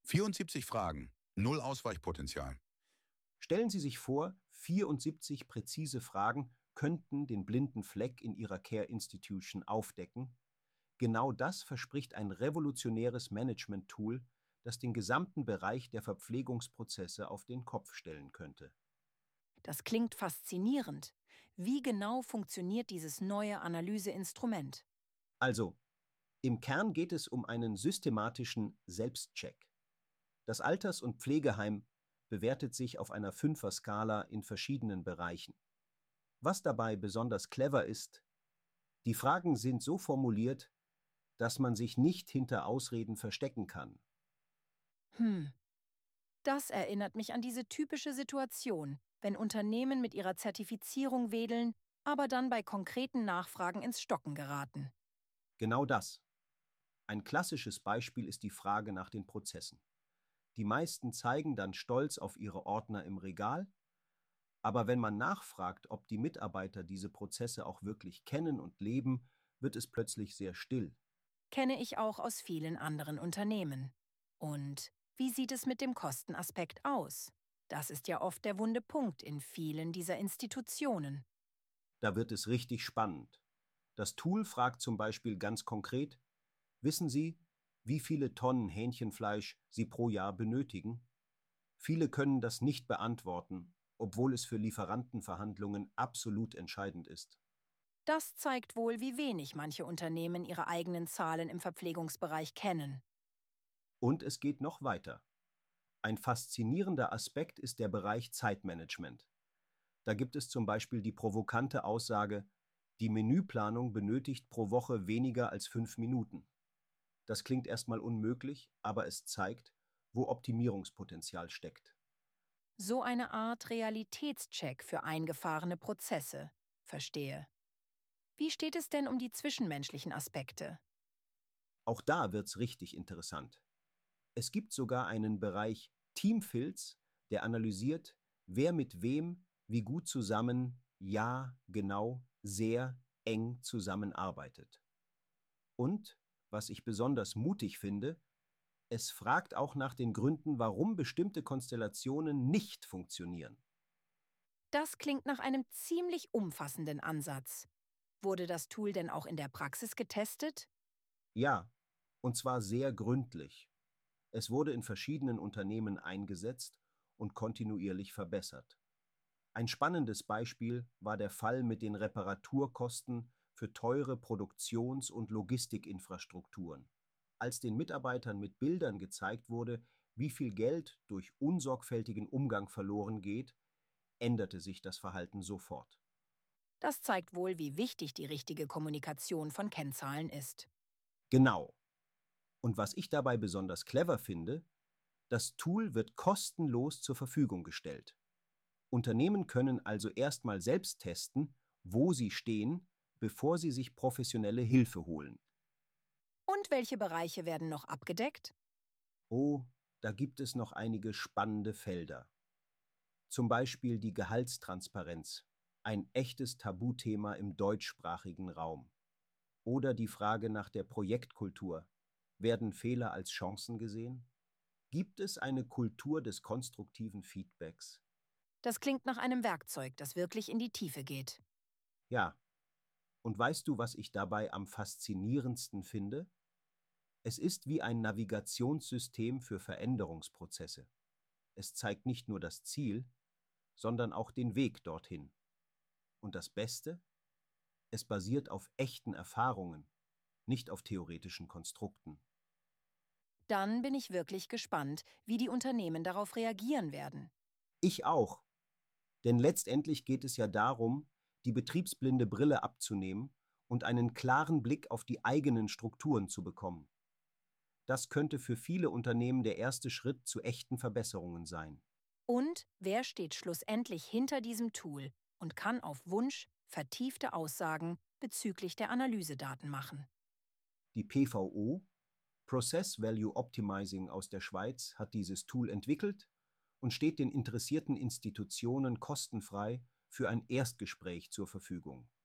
74 Fragen, null Ausweichpotenzial. Stellen Sie sich vor, 74 präzise Fragen könnten den blinden Fleck in Ihrer Care Institution aufdecken. Genau das verspricht ein revolutionäres Management-Tool, das den gesamten Bereich der Verpflegungsprozesse auf den Kopf stellen könnte. Das klingt faszinierend. Wie genau funktioniert dieses neue Analyseinstrument? Also, im Kern geht es um einen systematischen Selbstcheck. Das Alters- und Pflegeheim bewertet sich auf einer Fünfer-Skala in verschiedenen Bereichen. Was dabei besonders clever ist: die Fragen sind so formuliert, dass man sich nicht hinter Ausreden verstecken kann. Das erinnert mich an diese typische Situation, wenn Unternehmen mit ihrer Zertifizierung wedeln, aber dann bei konkreten Nachfragen ins Stocken geraten. Genau das. Ein klassisches Beispiel ist die Frage nach den Prozessen. Die meisten zeigen dann stolz auf ihre Ordner im Regal, aber wenn man nachfragt, ob die Mitarbeiter diese Prozesse auch wirklich kennen und leben, wird es plötzlich sehr still. Kenne ich auch aus vielen anderen Unternehmen. Und wie sieht es mit dem Kostenaspekt aus? Das ist ja oft der wunde Punkt in vielen dieser Institutionen. Da wird es richtig spannend. Das Tool fragt zum Beispiel ganz konkret: Wissen Sie, wie viele Tonnen Hähnchenfleisch Sie pro Jahr benötigen? Viele können das nicht beantworten, obwohl es für Lieferantenverhandlungen absolut entscheidend ist. Das zeigt wohl, wie wenig manche Unternehmen ihre eigenen Zahlen im Verpflegungsbereich kennen. Und es geht noch weiter. Ein faszinierender Aspekt ist der Bereich Zeitmanagement. Da gibt es zum Beispiel die provokante Aussage: Die Menüplanung benötigt pro Woche weniger als 5 Minuten. Das klingt erstmal unmöglich, aber es zeigt, wo Optimierungspotenzial steckt. So eine Art Realitätscheck für eingefahrene Prozesse. Verstehe. Wie steht es denn um die zwischenmenschlichen Aspekte? Auch da wird's richtig interessant. Es gibt sogar einen Bereich Teamfilz, der analysiert, wer mit wem wie gut zusammen, ja, genau, sehr eng zusammenarbeitet. Und, was ich besonders mutig finde, es fragt auch nach den Gründen, warum bestimmte Konstellationen nicht funktionieren. Das klingt nach einem ziemlich umfassenden Ansatz. Wurde das Tool denn auch in der Praxis getestet? Ja, und zwar sehr gründlich. Es wurde in verschiedenen Unternehmen eingesetzt und kontinuierlich verbessert. Ein spannendes Beispiel war der Fall mit den Reparaturkosten für teure Produktions- und Logistikinfrastrukturen. Als den Mitarbeitern mit Bildern gezeigt wurde, wie viel Geld durch unsorgfältigen Umgang verloren geht, änderte sich das Verhalten sofort. Das zeigt wohl, wie wichtig die richtige Kommunikation von Kennzahlen ist. Genau. Und was ich dabei besonders clever finde: das Tool wird kostenlos zur Verfügung gestellt. Unternehmen können also erstmal selbst testen, wo sie stehen, bevor sie sich professionelle Hilfe holen. Und welche Bereiche werden noch abgedeckt? Oh, da gibt es noch einige spannende Felder. Zum Beispiel die Gehaltstransparenz, ein echtes Tabuthema im deutschsprachigen Raum. Oder die Frage nach der Projektkultur. Werden Fehler als Chancen gesehen? Gibt es eine Kultur des konstruktiven Feedbacks? Das klingt nach einem Werkzeug, das wirklich in die Tiefe geht. Ja. Und weißt du, was ich dabei am faszinierendsten finde? Es ist wie ein Navigationssystem für Veränderungsprozesse. Es zeigt nicht nur das Ziel, sondern auch den Weg dorthin. Und das Beste: es basiert auf echten Erfahrungen, nicht auf theoretischen Konstrukten. Dann bin ich wirklich gespannt, wie die Unternehmen darauf reagieren werden. Ich auch. Denn letztendlich geht es ja darum, die betriebsblinde Brille abzunehmen und einen klaren Blick auf die eigenen Strukturen zu bekommen. Das könnte für viele Unternehmen der erste Schritt zu echten Verbesserungen sein. Und wer steht schlussendlich hinter diesem Tool und kann auf Wunsch vertiefte Aussagen bezüglich der Analysedaten machen? Die PVO, Process Value Optimizing aus der Schweiz, hat dieses Tool entwickelt und steht den interessierten Institutionen kostenfrei für ein Erstgespräch zur Verfügung.